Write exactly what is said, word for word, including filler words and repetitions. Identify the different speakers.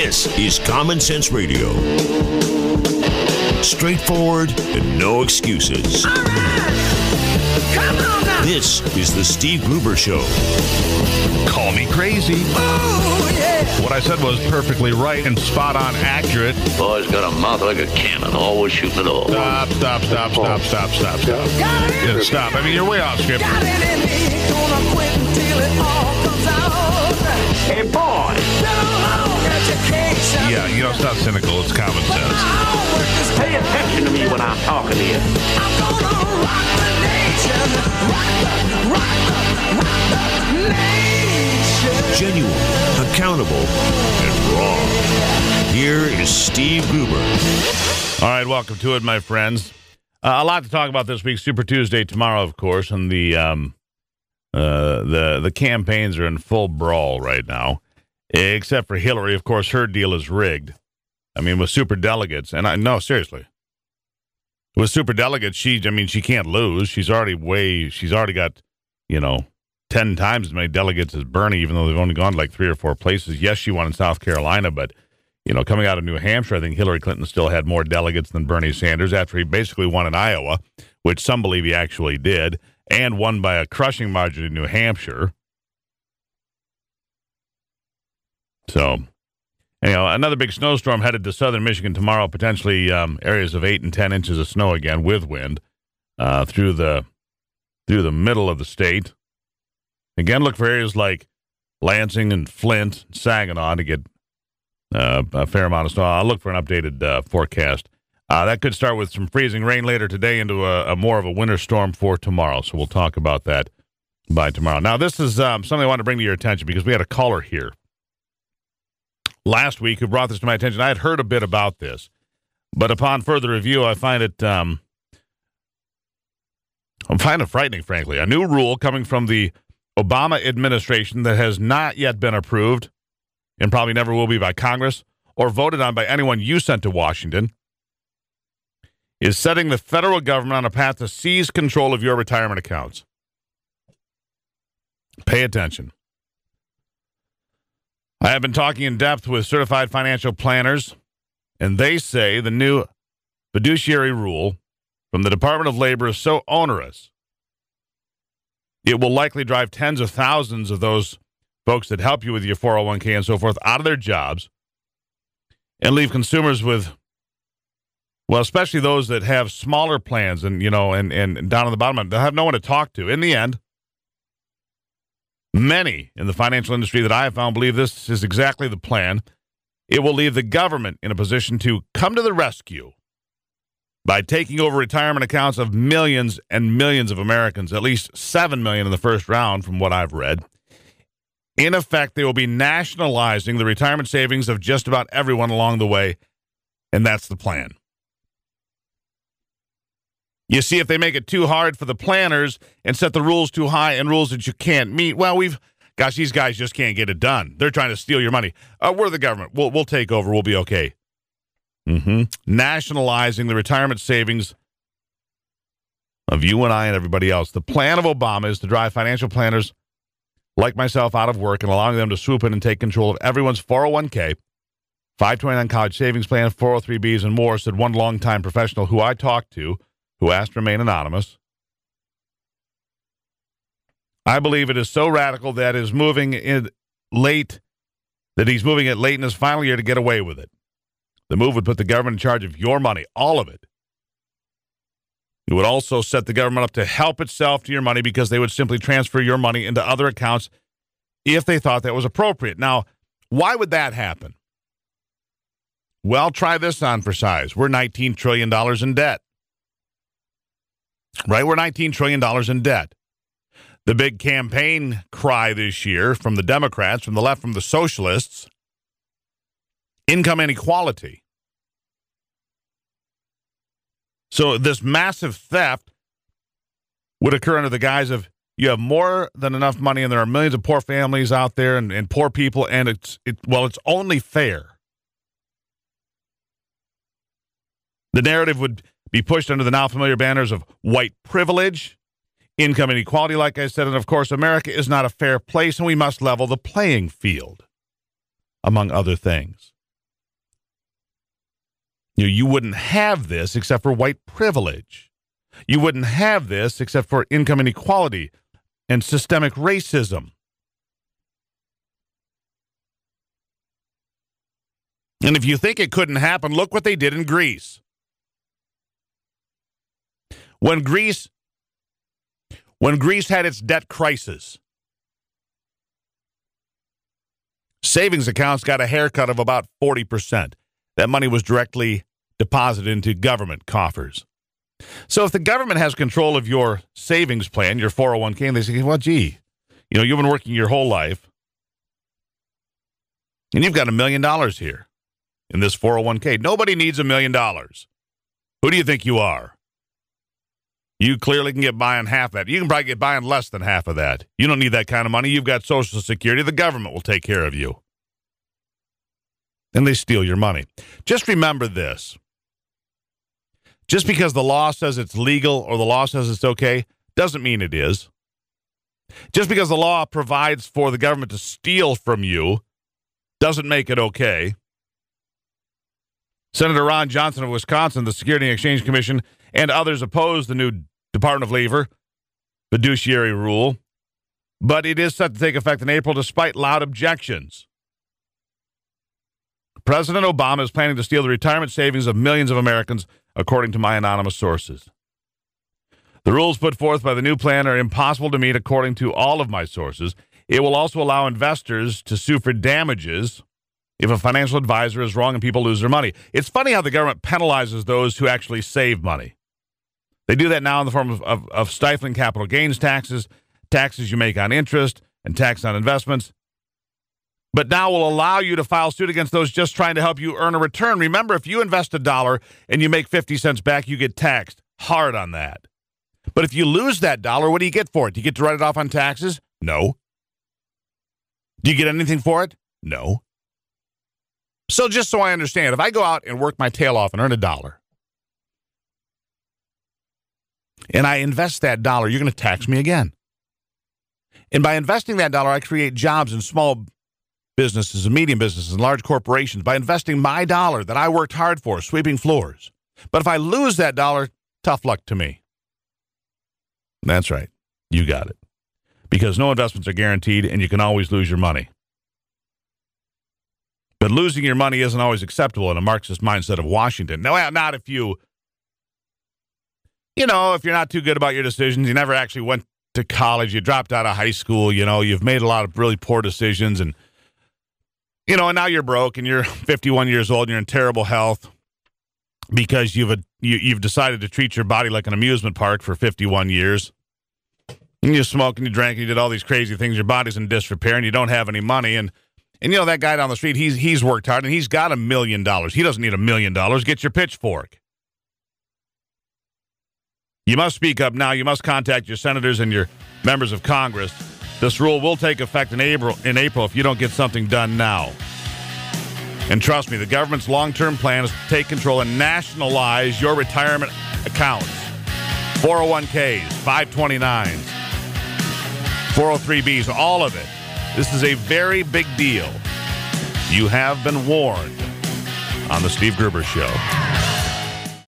Speaker 1: This is Common Sense Radio. Straightforward and no excuses.
Speaker 2: All right. Come on now.
Speaker 1: This is the Steve Gruber Show.
Speaker 3: Call me crazy.
Speaker 2: Oh, yeah.
Speaker 3: What I said was perfectly right and spot on accurate.
Speaker 4: Boy's got a mouth like a cannon, always shooting it all.
Speaker 3: Stop, stop, stop, stop, stop, stop, stop.
Speaker 2: Got it.
Speaker 3: Yeah, stop. I mean, you're way off script.
Speaker 2: Got it in me. Gonna quit until it all comes out.
Speaker 4: Hey, boy.
Speaker 2: Been a long education.
Speaker 3: Yeah, you know, it's not cynical. It's common
Speaker 2: My
Speaker 3: sense.
Speaker 2: homework is
Speaker 4: Pay attention to me when I'm talking to you.
Speaker 2: I'm gonna rock the nation. Rock the, rock the, rock the nation.
Speaker 1: Genuine, accountable, and raw. Here is Steve Gruber.
Speaker 3: All right, welcome to it, my friends. Uh, a lot to talk about this week. Super Tuesday tomorrow, of course, and the um, uh, the the campaigns are in full brawl right now, except for Hillary. Of course, her deal is rigged. I mean, with super delegates, and I no, seriously, with super delegates, she, I mean, she can't lose. She's already way, she's already got, you know, ten times as many delegates as Bernie, even though they've only gone to like three or four places. Yes, she won in South Carolina, but, you know, coming out of New Hampshire, I think Hillary Clinton still had more delegates than Bernie Sanders after he basically won in Iowa, which some believe he actually did, and won by a crushing margin in New Hampshire. So, you know, another big snowstorm headed to southern Michigan tomorrow, potentially um, areas of eight and ten inches of snow again with wind uh, through the through the middle of the state. Again, look for areas like Lansing and Flint, Saginaw to get uh, a fair amount of snow. I'll look for an updated uh, forecast. Uh, that could start with some freezing rain later today into a, a more of a winter storm for tomorrow. So we'll talk about that by tomorrow. Now, this is um, something I want to bring to your attention because we had a caller here last week who brought this to my attention. I had heard a bit about this, but upon further review, I find it um, I'm find it frightening, frankly. A new rule coming from the Obama administration that has not yet been approved and probably never will be by Congress or voted on by anyone you sent to Washington is setting the federal government on a path to seize control of your retirement accounts. Pay attention. I have been talking in depth with certified financial planners, and they say the new fiduciary rule from the Department of Labor is so onerous, it will likely drive tens of thousands of those folks that help you with your four oh one k and so forth out of their jobs and leave consumers with, well, especially those that have smaller plans and, you know, and, and down on the bottom, they'll have no one to talk to. In the end, many in the financial industry that I have found believe this is exactly the plan. It will leave the government in a position to come to the rescue by taking over retirement accounts of millions and millions of Americans, at least seven million in the first round from what I've read. In effect, they will be nationalizing the retirement savings of just about everyone along the way, and that's the plan. You see, if they make it too hard for the planners and set the rules too high and rules that you can't meet, well, we've, gosh, these guys just can't get it done. They're trying to steal your money. Uh, we're the government. We'll, we'll take over. We'll be okay. Mm-hmm. Nationalizing the retirement savings of you and I and everybody else. The plan of Obama is to drive financial planners like myself out of work and allowing them to swoop in and take control of everyone's four oh one k, five twenty-nine college savings plan, four oh three b's, and more, said one longtime professional who I talked to, who asked to remain anonymous. I believe it is so radical that is moving in late, that he's moving it late in his final year to get away with it. The move would put the government in charge of your money, all of it. It would also set the government up to help itself to your money because they would simply transfer your money into other accounts if they thought that was appropriate. Now, why would that happen? Well, try this on for size. We're nineteen trillion dollars in debt. Right? We're nineteen trillion dollars in debt. The big campaign cry this year from the Democrats, from the left, from the socialists, income inequality. So this massive theft would occur under the guise of you have more than enough money and there are millions of poor families out there and, and poor people, and it's it well, it's only fair. The narrative would be pushed under the now familiar banners of white privilege, income inequality, like I said, and of course, America is not a fair place and we must level the playing field, among other things. You know, you wouldn't have this except for white privilege. You wouldn't have this except for income inequality and systemic racism. And if you think it couldn't happen, look what they did in Greece. When Greece, when Greece had its debt crisis, savings accounts got a haircut of about forty percent. That money was directly deposited into government coffers. So if the government has control of your savings plan, your four oh one k, and they say, well, gee, you know, you've been working your whole life, and you've got a million dollars here in this four oh one k. Nobody needs a million dollars. Who do you think you are? You clearly can get by on half that. You can probably get by on less than half of that. You don't need that kind of money. You've got Social Security. The government will take care of you. And they steal your money. Just remember this. Just because the law says it's legal or the law says it's okay, doesn't mean it is. Just because the law provides for the government to steal from you doesn't make it okay. Senator Ron Johnson of Wisconsin, the Security and Exchange Commission, and others oppose the new Department of Labor fiduciary rule, but it is set to take effect in April despite loud objections. President Obama is planning to steal the retirement savings of millions of Americans, according to my anonymous sources. The rules put forth by the new plan are impossible to meet, according to all of my sources. It will also allow investors to sue for damages if a financial advisor is wrong and people lose their money. It's funny how the government penalizes those who actually save money. They do that now in the form of, of, of stifling capital gains taxes, taxes you make on interest, and tax on investments. But now will allow you to file suit against those just trying to help you earn a return. Remember, if you invest a dollar and you make fifty cents back, you get taxed hard on that. But if you lose that dollar, what do you get for it? Do you get to write it off on taxes? No. Do you get anything for it? No. So just so I understand, if I go out and work my tail off and earn a dollar, and I invest that dollar, you're going to tax me again. And by investing that dollar, I create jobs in small businesses and medium businesses and large corporations by investing my dollar that I worked hard for, sweeping floors. But if I lose that dollar, tough luck to me. That's right. You got it. Because no investments are guaranteed, and you can always lose your money. But losing your money isn't always acceptable in a Marxist mindset of Washington. No, not if you, you know, if you're not too good about your decisions, you never actually went to college, you dropped out of high school, you know, you've made a lot of really poor decisions, and, you know, and now you're broke, and you're fifty-one years old, and you're in terrible health because you've, a, you, you've decided to treat your body like an amusement park for fifty-one years. And you smoke and you drank and you did all these crazy things. Your body's in disrepair, and you don't have any money, and And, you know, that guy down the street, he's he's worked hard, and he's got a million dollars. He doesn't need a million dollars. Get your pitchfork. You must speak up now. You must contact your senators and your members of Congress. This rule will take effect in April, in April if you don't get something done now. And trust me, the government's long-term plan is to take control and nationalize your retirement accounts. four oh one k's, five twenty-nines, four oh three b's, all of it. This is a very big deal. You have been warned on the Steve Gruber Show.